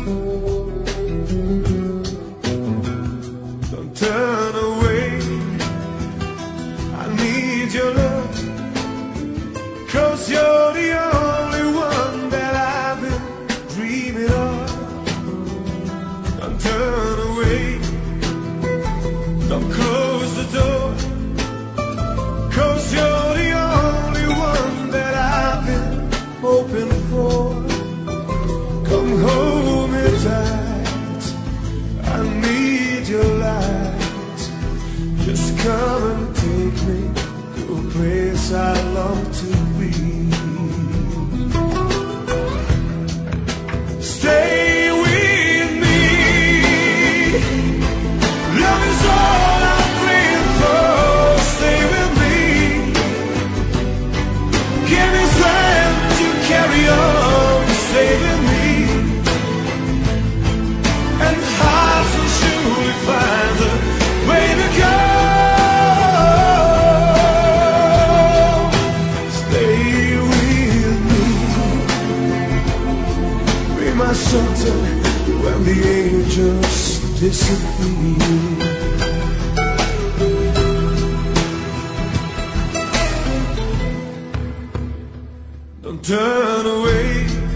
Don't turn away, I need your love, 'cause you're the only one that I've been dreaming of. Don't turn away, don't close the door, 'cause you're the only one that I've been hoping for. Come hold me tight, I need your light. Just come and take me to a place I long to be. Stay with me, love is all I'm praying for. Stay with me, give me strength to carry on. Stay with me, and hearts will surely find the way to go. Stay with me, be my shelter when the angels disappear. Don't turn away,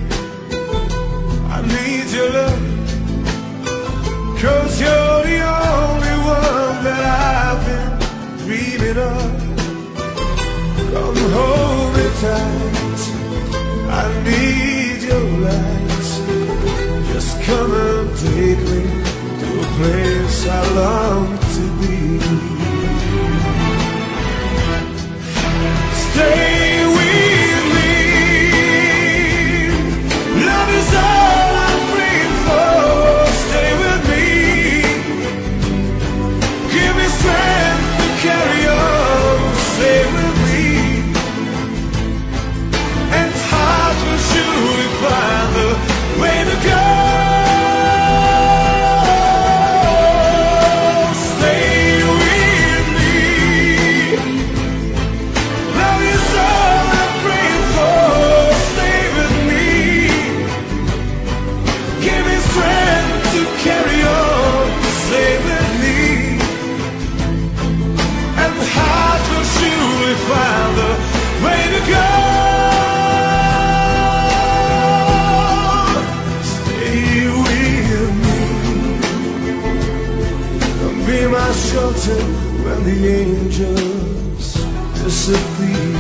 I need your love, 'cause you're the only one that I've been dreaming of. Come hold me tight, I need your light. Just come and take me to a place I long to be. Stay with me, love is all I'm praying for. Stay with me, give me strength to carry on. Stay with me, and heart will surely find the way to go. Stay with me, love is all I'm praying for. Stay with me, give me strength to carry on. Stay with me, and the heart will surely find the way to go. Stay with me, be my shelter when the angels disappear.